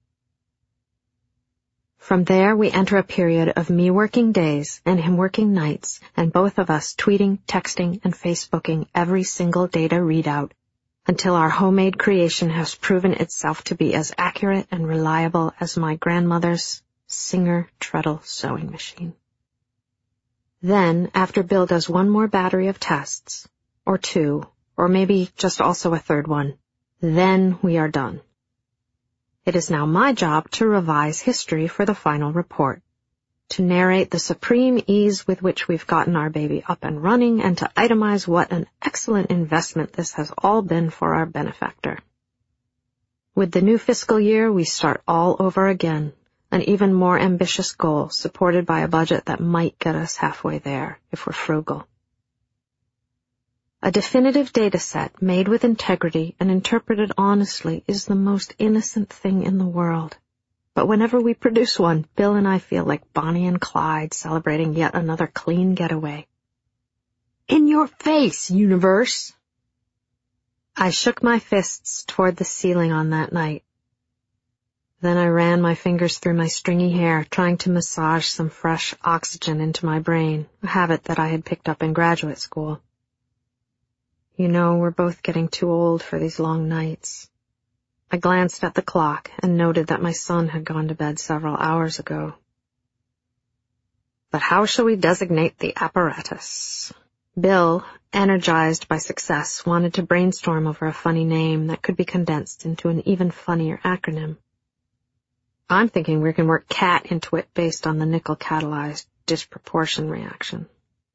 From there, we enter a period of me working days and him working nights, and both of us tweeting, texting, and Facebooking every single data readout until our homemade creation has proven itself to be as accurate and reliable as my grandmother's Singer treadle sewing machine. Then, after Bill does one more battery of tests, or two, or maybe just also a third one, then we are done. It is now my job to revise history for the final report, to narrate the supreme ease with which we've gotten our baby up and running, and to itemize what an excellent investment this has all been for our benefactor. With the new fiscal year, we start all over again, an even more ambitious goal supported by a budget that might get us halfway there if we're frugal. A definitive data set made with integrity and interpreted honestly is the most innocent thing in the world. But whenever we produce one, Bill and I feel like Bonnie and Clyde celebrating yet another clean getaway. In your face, universe! I shook my fists toward the ceiling on that night. Then I ran my fingers through my stringy hair, trying to massage some fresh oxygen into my brain, a habit that I had picked up in graduate school. You know, we're both getting too old for these long nights. I glanced at the clock and noted that my son had gone to bed several hours ago. But how shall we designate the apparatus? Bill, energized by success, wanted to brainstorm over a funny name that could be condensed into an even funnier acronym. I'm thinking we can work CAT into it based on the nickel-catalyzed disproportion reaction.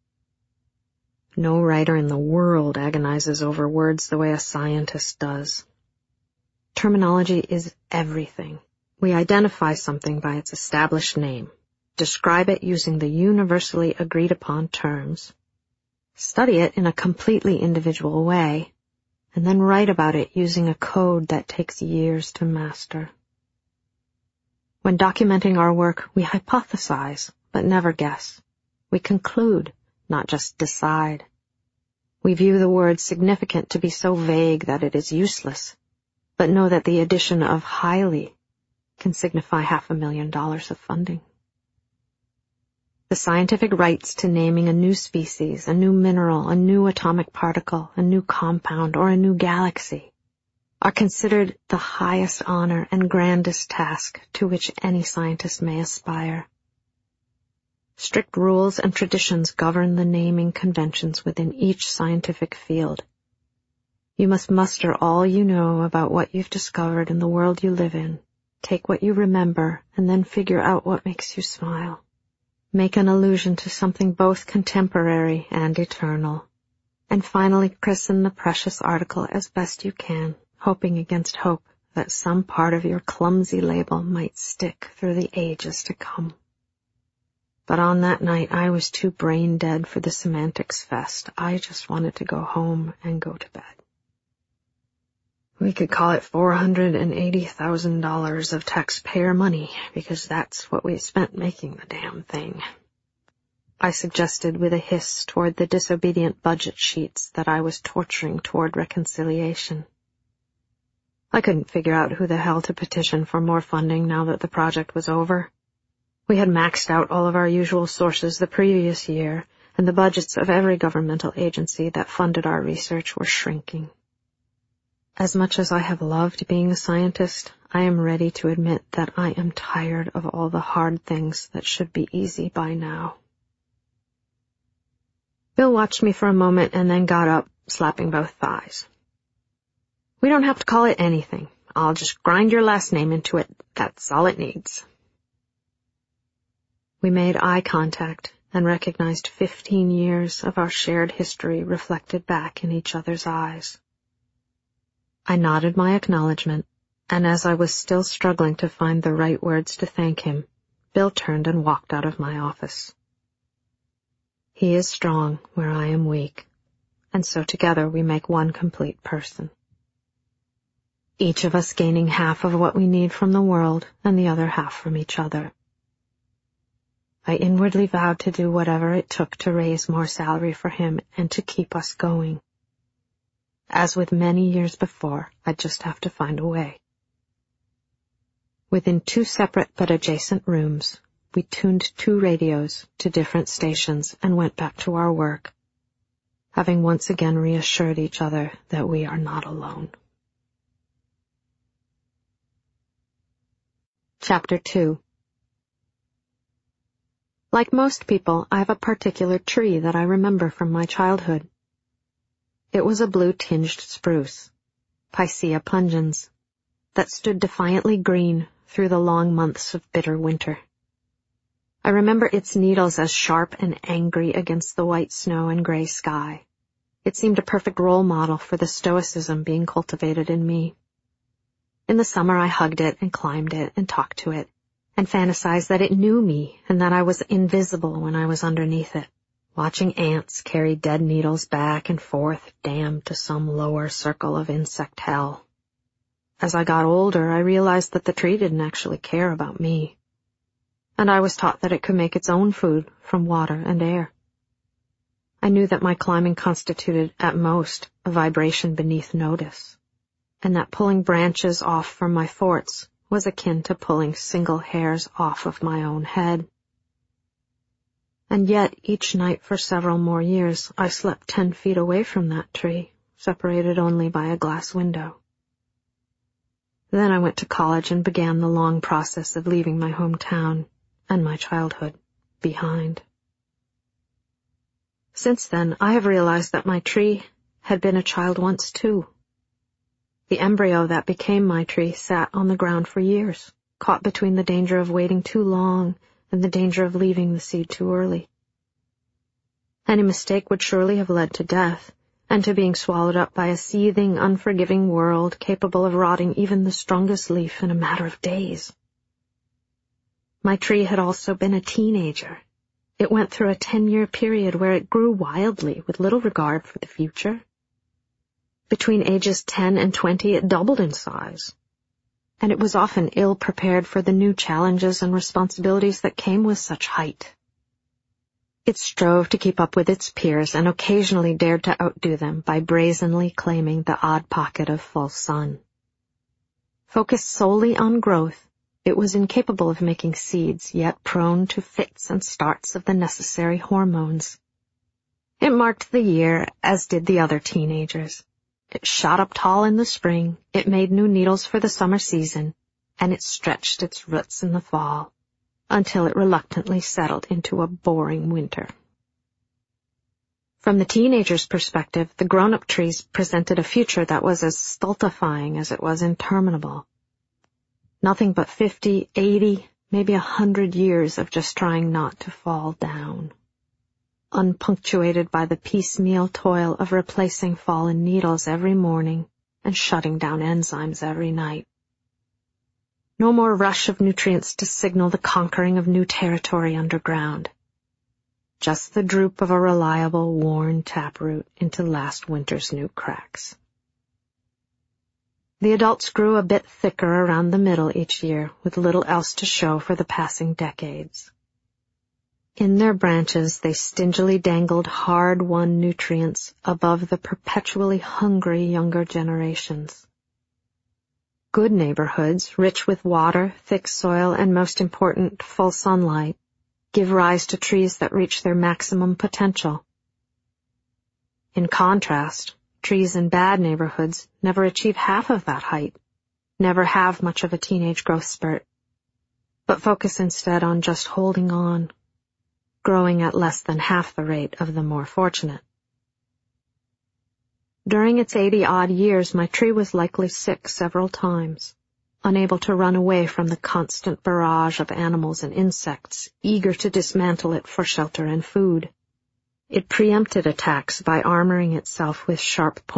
No writer in the world agonizes over words the way a scientist does. Terminology is everything. We identify something by its established name, describe it using the universally agreed-upon terms, study it in a completely individual way, and then write about it using a code that takes years to master. When documenting our work, we hypothesize, but never guess. We conclude, not just decide. We view the word significant to be so vague that it is useless, but know that the addition of highly can signify half a million dollars of funding. The scientific rights to naming a new species, a new mineral, a new atomic particle, a new compound, or a new galaxy are considered the highest honor and grandest task to which any scientist may aspire. Strict rules and traditions govern the naming conventions within each scientific field. You must muster all you know about what you've discovered in the world you live in, take what you remember, and then figure out what makes you smile. Make an allusion to something both contemporary and eternal, and finally christen the precious article as best you can, hoping against hope that some part of your clumsy label might stick through the ages to come. But on that night, I was too brain dead for the semantics fest. I just wanted to go home and go to bed. We could call it four hundred eighty thousand dollars of taxpayer money, because that's what we spent making the damn thing. I suggested with a hiss toward the disobedient budget sheets that I was torturing toward reconciliation. I couldn't figure out who the hell to petition for more funding now that the project was over. We had maxed out all of our usual sources the previous year, and the budgets of every governmental agency that funded our research were shrinking. As much as I have loved being a scientist, I am ready to admit that I am tired of all the hard things that should be easy by now. Bill watched me for a moment and then got up, slapping both thighs. We don't have to call it anything. I'll just grind your last name into it. That's all it needs. We made eye contact and recognized fifteen years of our shared history reflected back in each other's eyes. I nodded my acknowledgement, and as I was still struggling to find the right words to thank him, Bill turned and walked out of my office. He is strong where I am weak, and so together we make one complete person. Each of us gaining half of what we need from the world and the other half from each other. I inwardly vowed to do whatever it took to raise more salary for him and to keep us going. As with many years before, I'd just have to find a way. Within two separate but adjacent rooms, we tuned two radios to different stations and went back to our work, having once again reassured each other that we are not alone. Chapter two. Like most people, I have a particular tree that I remember from my childhood. It was a blue-tinged spruce, Picea pungens, that stood defiantly green through the long months of bitter winter. I remember its needles as sharp and angry against the white snow and gray sky. It seemed a perfect role model for the stoicism being cultivated in me. In the summer I hugged it and climbed it and talked to it, and fantasized that it knew me and that I was invisible when I was underneath it, watching ants carry dead needles back and forth, damned to some lower circle of insect hell. As I got older, I realized that the tree didn't actually care about me, and I was taught that it could make its own food from water and air. I knew that my climbing constituted, at most, a vibration beneath notice, and that pulling branches off from my forts was akin to pulling single hairs off of my own head. And yet, each night for several more years, I slept ten feet away from that tree, separated only by a glass window. Then I went to college and began the long process of leaving my hometown and my childhood behind. Since then, I have realized that my tree had been a child once too. The embryo that became my tree sat on the ground for years, caught between the danger of waiting too long and the danger of leaving the seed too early. Any mistake would surely have led to death, and to being swallowed up by a seething, unforgiving world capable of rotting even the strongest leaf in a matter of days. My tree had also been a teenager. It went through a ten-year period where it grew wildly with little regard for the future. Between ages ten and twenty, it doubled in size, and it was often ill-prepared for the new challenges and responsibilities that came with such height. It strove to keep up with its peers and occasionally dared to outdo them by brazenly claiming the odd pocket of full sun. Focused solely on growth, it was incapable of making seeds, yet prone to fits and starts of the necessary hormones. It marked the year, as did the other teenagers. It shot up tall in the spring, it made new needles for the summer season, and it stretched its roots in the fall, until it reluctantly settled into a boring winter. From the teenager's perspective, the grown-up trees presented a future that was as stultifying as it was interminable. Nothing but fifty, eighty, maybe a hundred years of just trying not to fall down, unpunctuated by the piecemeal toil of replacing fallen needles every morning and shutting down enzymes every night. No more rush of nutrients to signal the conquering of new territory underground. Just the droop of a reliable, worn taproot into last winter's new cracks. The adults grew a bit thicker around the middle each year, with little else to show for the passing decades. In their branches, they stingily dangled hard-won nutrients above the perpetually hungry younger generations. Good neighborhoods, rich with water, thick soil, and most important, full sunlight, give rise to trees that reach their maximum potential. In contrast, trees in bad neighborhoods never achieve half of that height, never have much of a teenage growth spurt, but focus instead on just holding on, growing at less than half the rate of the more fortunate. During its eighty-odd years, my tree was likely sick several times, unable to run away from the constant barrage of animals and insects, eager to dismantle it for shelter and food. It preempted attacks by armoring itself with sharp